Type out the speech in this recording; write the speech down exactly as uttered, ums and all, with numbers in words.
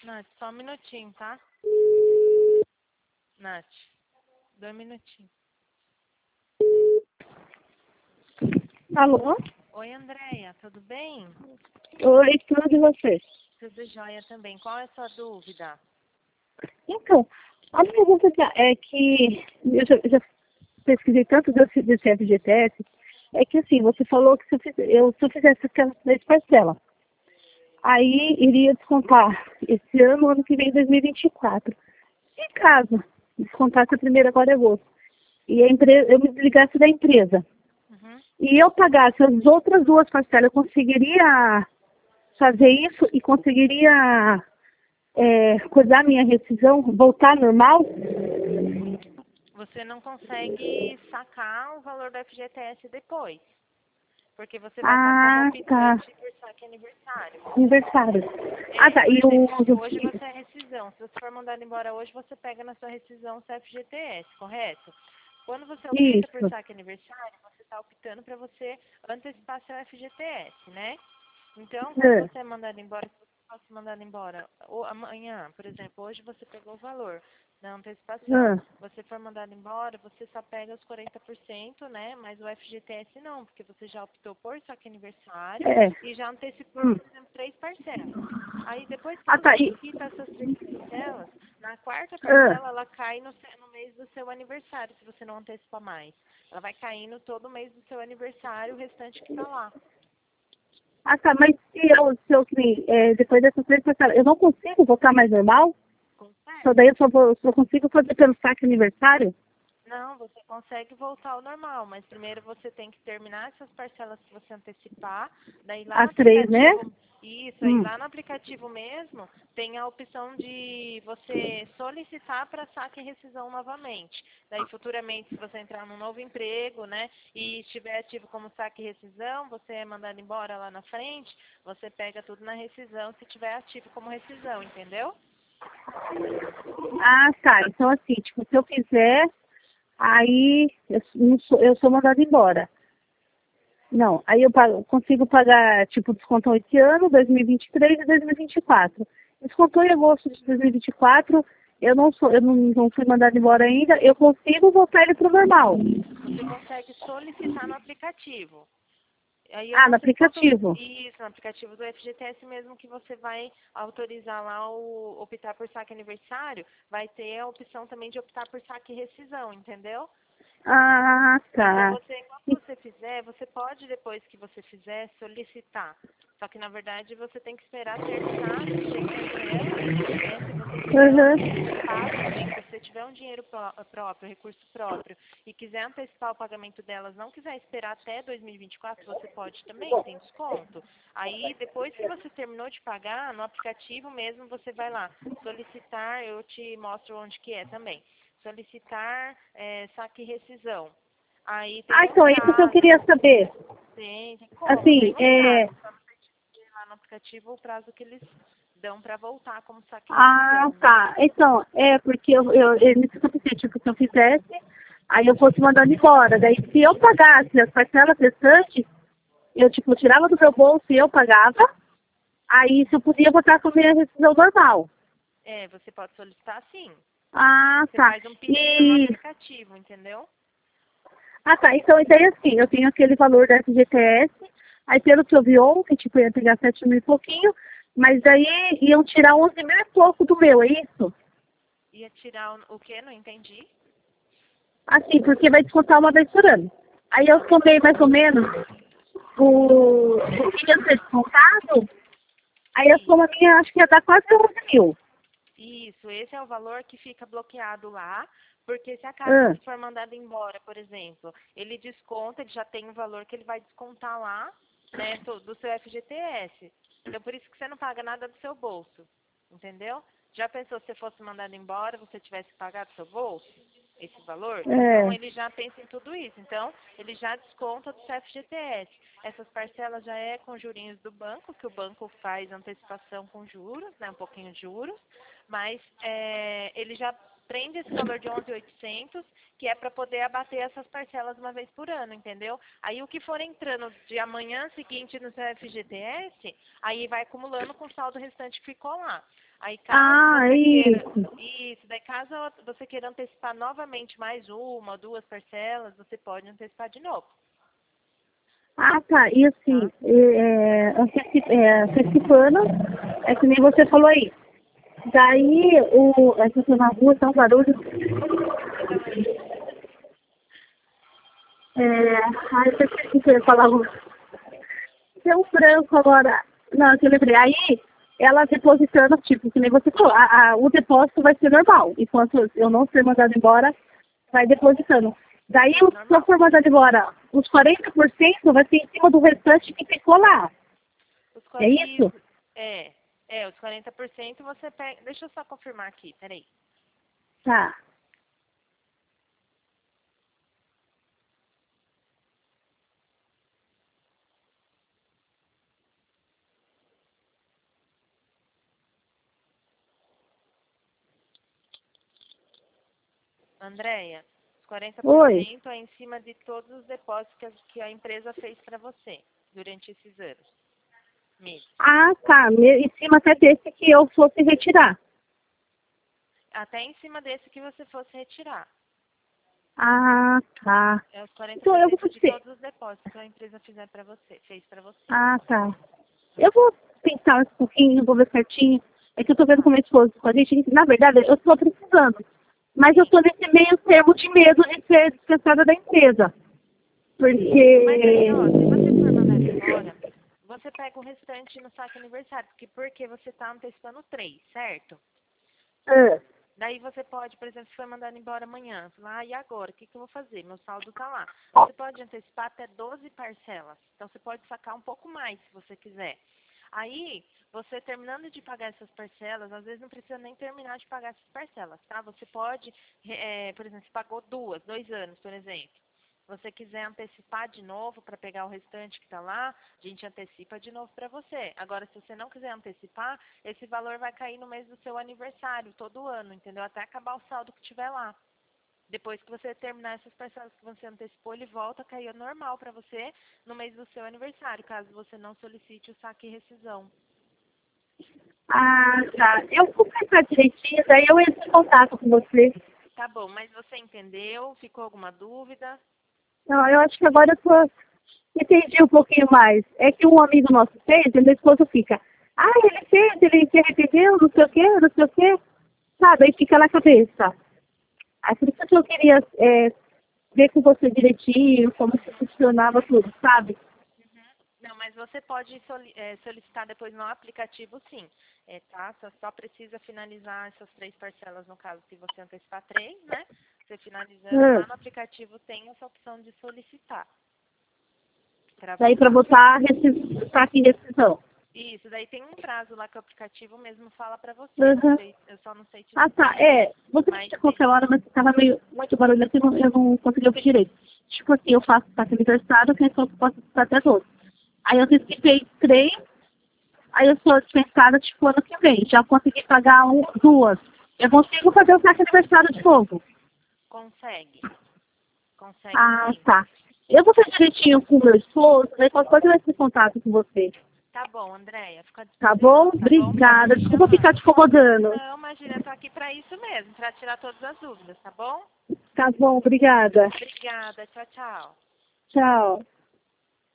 Nath, só um minutinho, tá? Nath, dois minutinhos. Alô? Oi, Andréia, tudo bem? Oi, tudo e você? Tudo jóia também. Qual é a sua dúvida? Então, a minha dúvida é que eu já, já pesquisei tanto desse, desse F G T S, é que assim, você falou que se eu, fiz, eu, se eu fizesse aquelas três parcelas, aí iria descontar esse ano, ano que vem, dois mil e vinte e quatro. E caso descontasse a primeira agora é agosto, e a empresa, eu me desligasse da empresa, Uhum. e eu pagasse as outras duas parcelas, eu conseguiria fazer isso e conseguiria é, cuidar minha rescisão, voltar normal? Você não consegue sacar o valor do F G T S depois, porque você vai estar como Ah, tá. optante por saque aniversário. Aniversário. Ah, É, tá. por E o. exemplo, se hoje você é rescisão, se você for mandado embora hoje, você pega na sua rescisão seu F G T S, correto? Quando você opta por Isso. saque aniversário, você está optando para você antecipar seu F G T S, né? Então, quando Ah, você é mandado embora, se você pode ser mandado embora ou amanhã, por exemplo, hoje você pegou o valor na antecipação. ah, Você for mandado embora, você só pega os quarenta por cento, né? Mas o F G T S não, porque você já optou por saque aniversário é. e já antecipou, Hum. por exemplo, três parcelas. Aí depois que Ah, você tá. E, quita essas três parcelas, na quarta ah, parcela ela cai no, se- no mês do seu aniversário, se você não antecipa mais. Ela vai caindo todo mês do seu aniversário, o restante que tá lá. ah, tá. Mas se eu, se eu que nem, é, depois dessas três parcelas, eu não consigo voltar mais normal? Só Consegue? daí eu só, vou, só consigo fazer pelo saque aniversário? Não, você consegue voltar ao normal, mas primeiro você tem que terminar essas parcelas que você antecipar. Daí lá no As três, né? aplicativo, isso, aí Hum. lá no aplicativo mesmo, tem a opção de você solicitar para saque e rescisão novamente. Daí futuramente, se você entrar num novo emprego, né, e estiver ativo como saque e rescisão, você é mandado embora lá na frente, você pega tudo na rescisão se estiver ativo como rescisão, entendeu? Ah, tá. Então, assim, tipo, se eu fizer, aí eu, não sou, eu sou mandada embora. Não, aí eu pago- consigo pagar, tipo, descontou esse ano, dois mil e vinte e três e dois mil e vinte e quatro. Descontou em agosto de dois mil e vinte e quatro, eu não sou, eu não, não fui mandada embora ainda, eu consigo voltar ele pro normal. Você consegue solicitar no aplicativo. Aí eu Ah, não no sei quanto. aplicativo. Isso, no aplicativo do F G T S mesmo que você vai autorizar lá o optar por saque aniversário, vai ter a opção também de optar por saque e rescisão, entendeu? Ah, Então tá. você, quando você fizer, você pode depois que você fizer solicitar. Só que na verdade você tem que esperar terminar as três parcelas, né? Se você quiser Uhum. antecipar também, se você tiver um dinheiro pró- próprio, recurso próprio, e quiser antecipar o pagamento delas, não quiser esperar até dois mil e vinte e quatro, você pode também, tem desconto. Aí depois que você terminou de pagar, no aplicativo mesmo você vai lá, solicitar, eu te mostro onde que é também. Solicitar é, saque e rescisão. Aí Ah, tem um então, é isso que eu prazo, queria saber. tem, tem como, Assim, tem um é... prazo, só você ver lá no aplicativo o prazo que eles dão para voltar como saque e Ah, rescisão, né? tá. Então, é porque eu, eu, eu me pensei, tipo, se eu fizesse, aí eu fosse mandando embora. Daí, se eu pagasse as parcelas restantes, eu, tipo, tirava do meu bolso e eu pagava, aí se eu podia botar com a minha rescisão normal. É, você pode solicitar sim. Ah, Você tá. faz um pedido no E, aplicativo, entendeu? ah, tá. Então, a ideia é assim, eu tenho aquele valor da F G T S, aí pelo que eu vi ontem, tipo, eu ia pegar sete mil e pouquinho, mas daí iam tirar onze mil e pouco do meu, é isso? Ia tirar o, o quê? Não entendi. Assim, porque vai descontar uma vez por ano. Aí eu Uma vez somei por mais ou ano. menos o, o que ia ser descontado, aí a Isso. soma minha acho que ia dar quase onze mil. Isso, esse é o valor que fica bloqueado lá, porque se acaso Ah, você for mandado embora, por exemplo, ele desconta, ele já tem um valor que ele vai descontar lá, né, do do seu F G T S. Então, por isso que você não paga nada do seu bolso, entendeu? Já pensou se você fosse mandado embora, você tivesse que pagar do seu bolso esse valor? Então, é. ele já pensa em tudo isso. Então, ele já desconta do seu F G T S. Essas parcelas já é com jurinhos do banco, que o banco faz antecipação com juros, né, um pouquinho de juros, mas é, ele já prende esse valor de onze mil e oitocentos, que é para poder abater essas parcelas uma vez por ano, entendeu? Aí o que for entrando de amanhã seguinte no seu F G T S, aí vai acumulando com o saldo restante que ficou lá. Aí caso Ah, você queira, isso. isso, daí caso você queira antecipar novamente mais uma ou duas parcelas, você pode antecipar de novo. Ah, tá. E assim, é, anteci- é, antecipando, é que nem você falou aí. Daí, o, é que eu tô na rua, tá um barulho. É, ai, eu esqueci que eu ia falar. Tem um branco agora. Não, que eu lembrei. Aí, ela depositando, tipo, que nem você falou, a, a, o depósito vai ser normal. Enquanto eu não ser mandado embora, vai depositando. Daí, o- se eu for mandado embora, os quarenta por cento vai ser em cima do restante que ficou lá. Os É isso? isso, é, é, os quarenta por cento você pega. Deixa eu só confirmar aqui, peraí. Tá. Andréia, os quarenta por Oi. cento é em cima de todos os depósitos que a, que a empresa fez para você durante esses anos. Meses. Ah, tá. Me- Em cima até desse que eu fosse retirar. Até em cima desse que você fosse retirar. Ah, tá. É os quarenta Então por eu vou cento de fazer. todos os depósitos que a empresa fizer para você, fez para você. Ah, tá. Eu vou pensar um pouquinho, vou ver certinho. É que eu tô vendo com minha esposa, com a gente. Na verdade, eu tô precisando. Mas eu tô nesse meio termo de medo de ser dispensada da empresa. Porque. Mas aí, ó, se você for mandado embora, você pega o restante no saque aniversário, porque porque você está antecipando três, certo? Ah, Daí você pode, por exemplo, se for mandado embora amanhã, falar, ah, e agora? O que, que eu vou fazer? Meu saldo tá lá. Você pode antecipar até doze parcelas. Então você pode sacar um pouco mais, se você quiser. Aí, você terminando de pagar essas parcelas, às vezes não precisa nem terminar de pagar essas parcelas, tá? Você pode, é, por exemplo, você pagou duas, dois anos, por exemplo. Se você quiser antecipar de novo para pegar o restante que está lá, a gente antecipa de novo para você. Agora, se você não quiser antecipar, esse valor vai cair no mês do seu aniversário, todo ano, entendeu? Até acabar o saldo que tiver lá. Depois que você terminar essas parcelas que você antecipou, ele volta a cair normal para você no mês do seu aniversário, caso você não solicite o saque e rescisão. ah, tá. Eu vou pensar direitinho, daí eu entro em contato com você. Tá bom, mas você entendeu? Ficou alguma dúvida? Não, eu acho que agora eu tô. Entendi um pouquinho mais. É que um amigo nosso fez, e meu esposo fica, ah, ele fez, ele se arrependeu, não sei o quê, não sei o quê. Sabe, aí fica na cabeça. Aí por isso que eu queria é, ver com você direitinho como que funcionava tudo, sabe? Não, mas você pode soli- eh, solicitar depois no aplicativo, sim. É, tá? Só, só precisa finalizar essas três parcelas, no caso, se você antecipar três, né? Você finalizando, Hum. lá no aplicativo tem essa opção de solicitar. Pra Daí você. para botar reci- saque em decisão. Isso, daí tem um prazo lá que o aplicativo mesmo fala pra você. Não Uhum. sei, eu só não sei te Ah, tá. dizer. É, você Mas tinha tem. qualquer hora, mas estava meio muito barulho aqui, não- eu não consegui ouvir direito. Tipo assim, eu faço saque aniversário, que eu posso estar até doze. Aí eu antecipei três, aí eu sou dispensada, tipo, ano que vem. Já consegui pagar um, duas. Eu consigo fazer o saque aniversário de novo. Consegue. Consegue Ah, sim. tá. Eu vou fazer direitinho com o meu esposo, aí qualquer coisa eu entro em contato com você. Tá bom, Andréia. Fica à Tá bom? disposição, tá bom? Pode Obrigada. me Desculpa chamar. ficar te incomodando. Não, imagina, eu tô aqui pra isso mesmo, pra tirar todas as dúvidas, tá bom? Tá bom, obrigada. Obrigada. Tchau, tchau. Tchau.